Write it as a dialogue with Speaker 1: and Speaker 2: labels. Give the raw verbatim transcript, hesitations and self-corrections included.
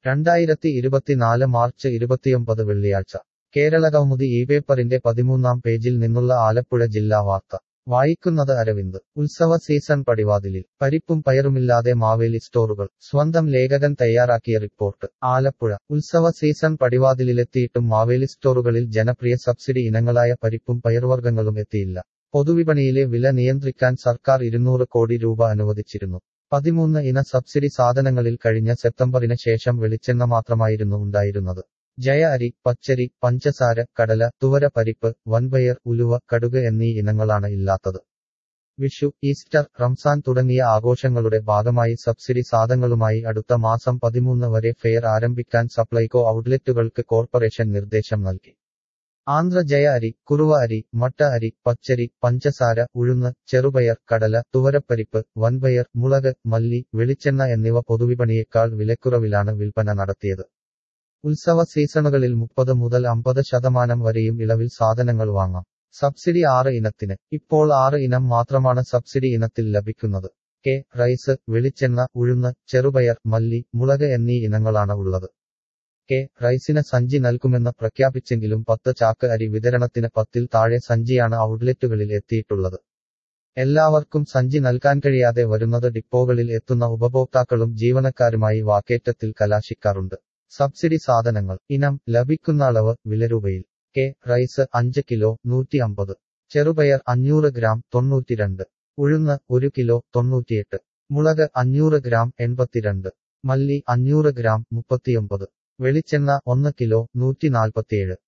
Speaker 1: രണ്ടായിരത്തി ഇരുപത്തിനാല് മാർച്ച് ഇരുപത്തിയൊമ്പത് വെള്ളിയാഴ്ച കേരളകൗമുദി ഈ പേപ്പറിന്റെ പതിമൂന്നാം പേജിൽ നിന്നുള്ള ആലപ്പുഴ ജില്ലാ വാർത്ത വായിക്കുന്നത് അരവിന്ദ്. ഉത്സവ സീസൺ പടിവാതിലിൽ. പരിപ്പും പയറുമില്ലാതെ മാവേലി സ്റ്റോറുകൾ. സ്വന്തം ലേഖകൻ തയ്യാറാക്കിയ റിപ്പോർട്ട്. ആലപ്പുഴ. ഉത്സവ സീസൺ പടിവാതിലിലെത്തിയിട്ടും മാവേലി സ്റ്റോറുകളിൽ ജനപ്രിയ സബ്സിഡി ഇനങ്ങളായ പരിപ്പും പയറുവർഗ്ഗങ്ങളും എത്തിയില്ല. പൊതുവിപണിയിലെ വില നിയന്ത്രിക്കാൻ സർക്കാർ ഇരുന്നൂറ് കോടി രൂപ അനുവദിച്ചിരുന്നു. പതിമൂന്ന് ഇന സബ്സിഡി സാധനങ്ങളിൽ കഴിഞ്ഞ സെപ്റ്റംബറിന് ശേഷം വെളിച്ചെണ്ണ മാത്രമായിരുന്നു ഉണ്ടായിരുന്നത്. ജയ അരി, പച്ചരി, പഞ്ചസാര, കടല, തുവര പരിപ്പ്, വൻപയർ, ഉലുവ, കടുക് എന്നീ ഇനങ്ങളാണ് ഇല്ലാത്തത്. വിഷു, ഈസ്റ്റർ, റംസാൻ തുടങ്ങിയ ആഘോഷങ്ങളുടെ ഭാഗമായി സബ്സിഡി സാധനങ്ങളുമായി അടുത്ത മാസം പതിമൂന്ന് വരെ ഫെയർ ആരംഭിക്കാൻ സപ്ലൈകോ ഔട്ട്ലെറ്റുകൾക്ക് കോർപ്പറേഷൻ നിർദ്ദേശം നൽകി. ആന്ധ്ര ജയ അരി, കുറുവ അരി, മട്ട അരി, പച്ചരി, പഞ്ചസാര, ഉഴുന്ന്, ചെറുപയർ, കടല, തുവരപ്പരിപ്പ്, വൻപയർ, മുളക്, മല്ലി, വെളിച്ചെണ്ണ എന്നിവ പൊതുവിപണിയേക്കാൾ വിലക്കുറവിലാണ് വിൽപ്പന നടത്തിയത്. ഉത്സവ സീസണുകളിൽ മുപ്പത് മുതൽ അമ്പത് ശതമാനം വരെയും ഇളവിൽ സാധനങ്ങൾ വാങ്ങാം. സബ്സിഡി ആറ് ഇനത്തിന്. ഇപ്പോൾ ആറ് ഇനം മാത്രമാണ് സബ്സിഡി ഇനത്തിൽ ലഭിക്കുന്നത്. കെ റൈസ്, വെളിച്ചെണ്ണ, ഉഴുന്ന്, ചെറുപയർ, മല്ലി, മുളക് എന്നീ ഇനങ്ങളാണ് ഉള്ളത്. കെ റൈസിന് സഞ്ചി നൽകുമെന്ന് പ്രഖ്യാപിച്ചെങ്കിലും പത്ത് ചാക്ക് അരി വിതരണത്തിന് പത്തിൽ താഴെ സഞ്ചിയാണ് ഔട്ട്ലെറ്റുകളിൽ എത്തിയിട്ടുള്ളത്. എല്ലാവർക്കും സഞ്ചി നൽകാൻ കഴിയാതെ വരുന്നത് ഡിപ്പോകളിൽ എത്തുന്ന ഉപഭോക്താക്കളും ജീവനക്കാരുമായി വാക്കേറ്റത്തിൽ കലാശിക്കാറുണ്ട്. സബ്സിഡി സാധനങ്ങൾ. ഇനം, ലഭിക്കുന്ന അളവ്, വില രൂപയിൽ. കെ റൈസ് അഞ്ച് കിലോ നൂറ്റി അമ്പത്. ചെറുപയർ അഞ്ഞൂറ് ഗ്രാം തൊണ്ണൂറ്റിരണ്ട്. ഉഴുന്ന് ഒരു കിലോ തൊണ്ണൂറ്റിയെട്ട്. മുളക് അഞ്ഞൂറ് ഗ്രാം എൺപത്തിരണ്ട്. മല്ലി അഞ്ഞൂറ് ഗ്രാം മുപ്പത്തിയൊമ്പത്. വെളിച്ചെണ്ണ ഒന്ന് കിലോ നൂറ്റി നാൽപ്പത്തിയേഴ്.